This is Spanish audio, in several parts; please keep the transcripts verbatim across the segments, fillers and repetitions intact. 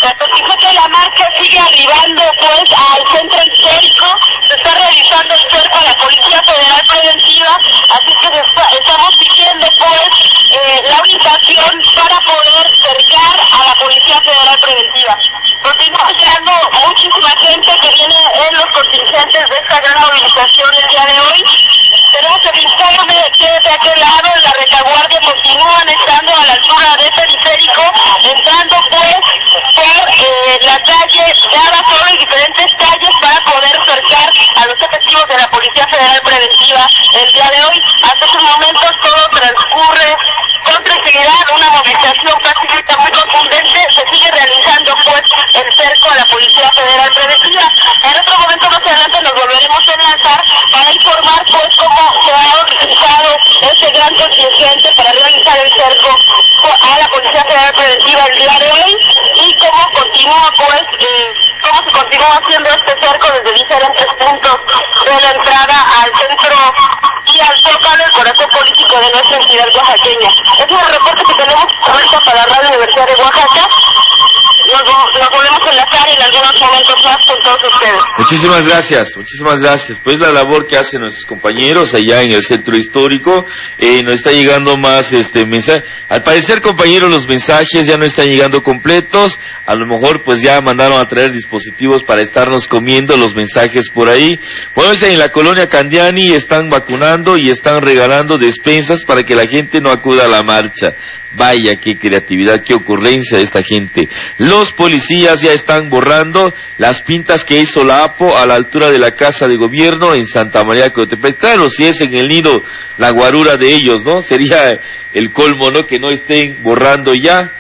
La contingente de la marcha sigue arribando pues al centro histórico, se está realizando el cerco a la Policía Federal Preventiva, así que está, estamos pidiendo pues eh, la orientación para poder cercar a la Policía Federal Preventiva. Continúa llegando muchísima gente que viene en los contingentes de esta gran movilización el día de hoy. Tenemos el informe que de aquel lado en la retaguardia continúan estando a la altura de periférico, entrando pues por eh, la calle Dara Solo y diferentes calles para poder cercar a los efectivos de la Policía Federal Preventiva el día de hoy. Hasta estos momentos todo transcurre con tranquilidad, una movilización pacífica muy contundente, se sigue realizando pues el cerco a la Policía Federal Preventiva. En otro momento más adelante nos volveremos a enlazar para informar pues cómo se ha organizado este gran contingente para realizar el cerco a la Policía Federal Preventiva el día de hoy y cómo continúa pues eh, cómo se continúa haciendo este cerco desde diferentes puntos de la entrada al centro y al zócalo, el corazón político de nuestra entidad oaxaqueña. Es el reporte que tenemos ahorita para la Radio Universidad de Oaxaca. Nos, nos volvemos a enlazar en algunos momentos más con todos ustedes. Muchísimas gracias, muchísimas gracias. Pues la labor que hacen nuestros compañeros allá en el centro histórico, eh, nos está llegando más este mensaje. Al parecer, compañeros, los mensajes ya no están llegando completos. A lo mejor pues ya mandaron a traer dispositivos para estarnos comiendo los mensajes por ahí. Bueno, en la colonia Candiani están vacunando y están regalando despensas para que la gente no acuda a la marcha. Vaya, qué creatividad, qué ocurrencia de esta gente. Los policías ya están borrando las pintas que hizo la A P O a la altura de la Casa de Gobierno en Santa María de Cotepec. Claro, si es en el nido la guarura de ellos, ¿no? Sería el colmo, ¿no? Que no estén borrando ya.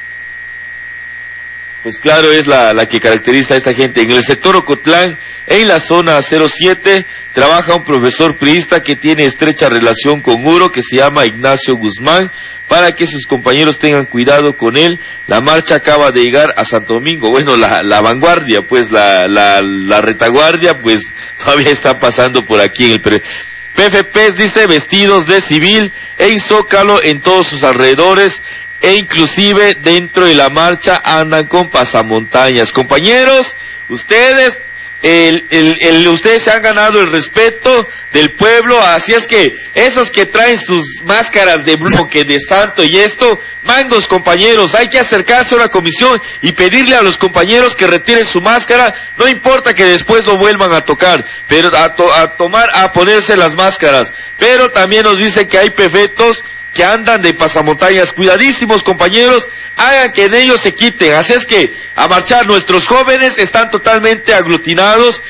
Pues claro, es la, la que caracteriza a esta gente. En el sector Ocotlán, en la zona cero siete, trabaja un profesor priista que tiene estrecha relación con Uro, que se llama Ignacio Guzmán, para que sus compañeros tengan cuidado con él. La marcha acaba de llegar a Santo Domingo. Bueno, la, la vanguardia, pues la, la, la retaguardia, pues todavía está pasando por aquí en el P F P, dice, vestidos de civil en Zócalo, en todos sus alrededores, e inclusive dentro de la marcha andan con pasamontañas. Compañeros, ustedes, el, el, el, ustedes se han ganado el respeto del pueblo, así es que esos que traen sus máscaras de bloque, de santo y esto, mangos, compañeros, hay que acercarse a una comisión y pedirle a los compañeros que retiren su máscara, no importa que después lo vuelvan a tocar, pero a, to, a tomar, a ponerse las máscaras, pero también nos dicen que hay prefectos que andan de pasamontañas. Cuidadísimos, compañeros, hagan que en ellos se quiten. Así es que a marchar, nuestros jóvenes están totalmente aglutinados